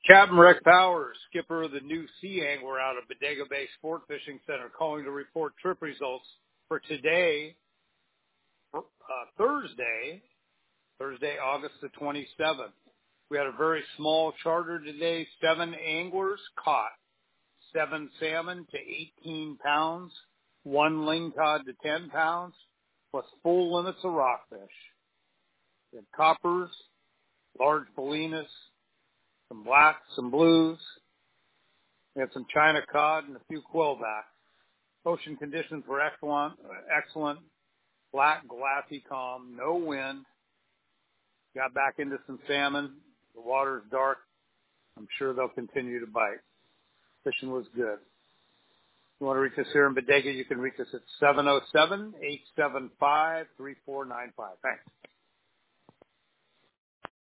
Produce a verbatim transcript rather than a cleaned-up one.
Captain Rick Powers, skipper of the new Sea Angler out of Bodega Bay Sport Fishing Center, calling to report trip results for today, uh, Thursday, Thursday, August the twenty-seventh. We had a very small charter today. Seven anglers caught seven salmon to eighteen pounds, one lingcod to ten pounds, plus full limits of rockfish. We had coppers, large bolinas, some blacks, some blues. We had some china cod and a few quillbacks. Ocean conditions were excellent, excellent. Black, glassy, calm, no wind. Got back into some salmon. The water's dark. I'm sure they'll continue to bite. Fishing was good. If you want to reach us here in Bodega, you can reach us at seven oh seven, eight seven five, three four nine five. Thanks.